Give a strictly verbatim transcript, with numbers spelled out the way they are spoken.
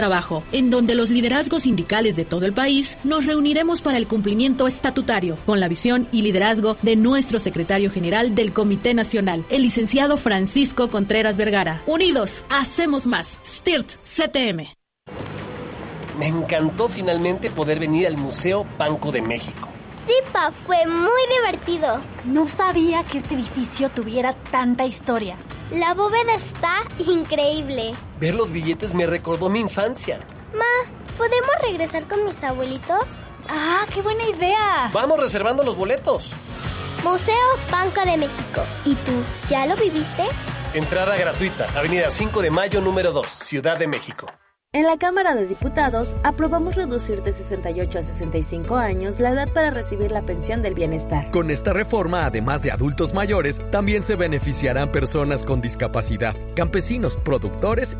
Trabajo, en donde los liderazgos sindicales de todo el país nos reuniremos para el cumplimiento estatutario, con la visión y liderazgo de nuestro secretario general del Comité Nacional, el licenciado Francisco Contreras Vergara. Unidos, hacemos más. S T I R T C T M. Me encantó finalmente poder venir al Museo Banco de México. Sí, pa, fue muy divertido. No sabía que este edificio tuviera tanta historia. La bóveda está increíble. Ver los billetes me recordó mi infancia. Ma, ¿podemos regresar con mis abuelitos? ¡Ah, qué buena idea! Vamos reservando los boletos. Museo Banco de México. ¿Y tú, ya lo viviste? Entrada gratuita, Avenida cinco de Mayo, número dos, Ciudad de México. En la Cámara de Diputados aprobamos reducir de sesenta y ocho a sesenta y cinco años la edad para recibir la pensión del bienestar. Con esta reforma, además de adultos mayores, también se beneficiarán personas con discapacidad, campesinos, productores